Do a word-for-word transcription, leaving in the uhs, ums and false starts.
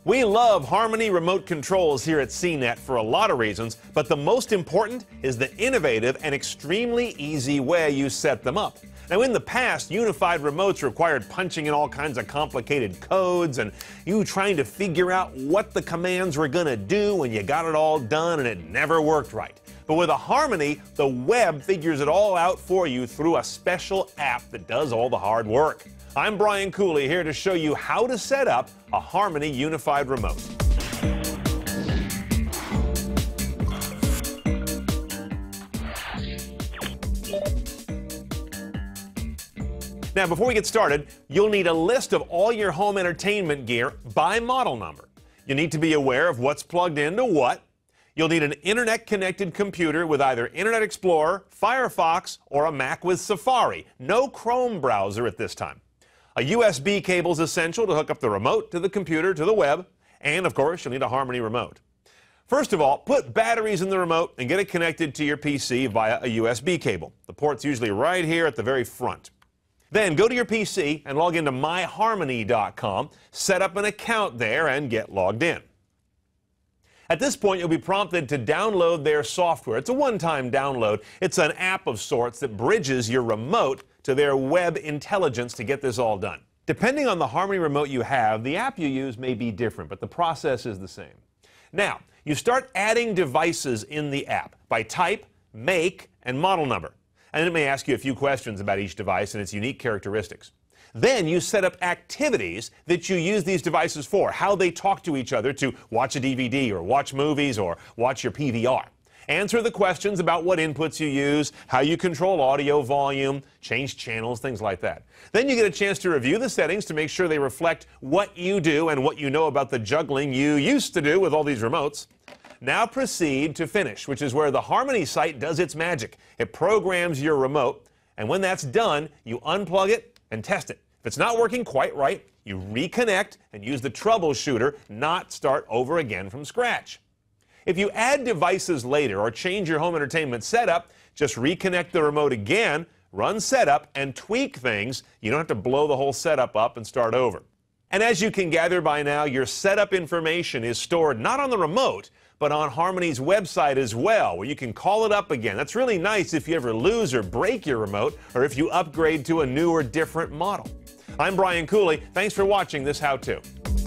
We love Harmony remote controls here at C net for a lot of reasons, but the most important is the innovative and extremely easy way you set them up. Now, in the past, unified remotes required punching in all kinds of complicated codes and you trying to figure out what the commands were going to do when you got it all done and it never worked right. But with a Harmony, the web figures it all out for you through a special app that does all the hard work. I'm Brian Cooley here to show you how to set up a Harmony unified remote. Now, before we get started, you'll need a list of all your home entertainment gear by model number. You need to be aware of what's plugged into what. You'll need an internet-connected computer with either Internet Explorer, Firefox, or a Mac with Safari. No Chrome browser at this time. A U S B cable is essential to hook up the remote to the computer to the web. And, of course, you'll need a Harmony remote. First of all, put batteries in the remote and get it connected to your P C via a U S B cable. The port's usually right here at the very front. Then go to your P C and log into my harmony dot com, set up an account there, and get logged in. At this point, you'll be prompted to download their software. It's a one-time download. It's an app of sorts that bridges your remote to their web intelligence to get this all done. Depending on the Harmony remote you have, the app you use may be different, but the process is the same. Now, you start adding devices in the app by type, make, and model number. And it may ask you a few questions about each device and its unique characteristics. Then you set up activities that you use these devices for, how they talk to each other to watch a D V D or watch movies or watch your P V R. Answer the questions about what inputs you use, how you control audio volume, change channels, things like that. Then you get a chance to review the settings to make sure they reflect what you do and what you know about the juggling you used to do with all these remotes. Now proceed to finish, which is where the Harmony site does its magic. It programs your remote, and when that's done, you unplug it and test it. If it's not working quite right, you reconnect and use the troubleshooter, not start over again from scratch. If you add devices later or change your home entertainment setup, just reconnect the remote again, run setup, and tweak things. You don't have to blow the whole setup up and start over. And as you can gather by now, your setup information is stored not on the remote, but on Harmony's website as well, where you can call it up again. That's really nice if you ever lose or break your remote, or if you upgrade to a new or different model. I'm Brian Cooley. Thanks for watching this how-to.